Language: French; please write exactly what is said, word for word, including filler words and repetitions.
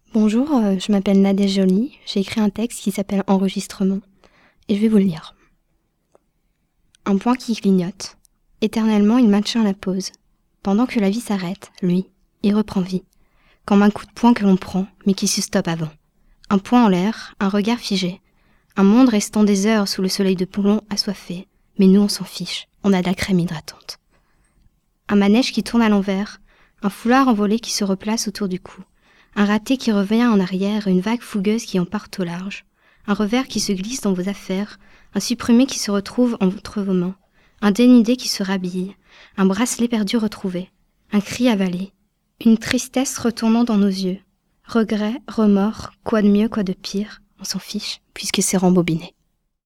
Bonjour, euh, je m'appelle Nadia Joly, j'ai écrit un texte qui s'appelle Enregistrement et je vais vous le lire. Un point qui clignote. Éternellement, il maintient la pause. Pendant que la vie s'arrête, lui, il reprend vie. Comme un coup de poing que l'on prend, mais qui se stoppe avant. Un point en l'air, un regard figé. Un monde restant des heures sous le soleil de plomb assoiffé. Mais nous, on s'en fiche, on a de la crème hydratante. Un manège qui tourne à l'envers, un foulard envolé qui se replace autour du cou. Un raté qui revient en arrière, une vague fougueuse qui en part au large. Un revers qui se glisse dans vos affaires, un supprimé qui se retrouve entre vos mains. Un dénudé qui se rhabille, un bracelet perdu retrouvé. Un cri avalé, une tristesse retournant dans nos yeux. Regret, remords, quoi de mieux, quoi de pire, on s'en fiche, puisque c'est rembobiné.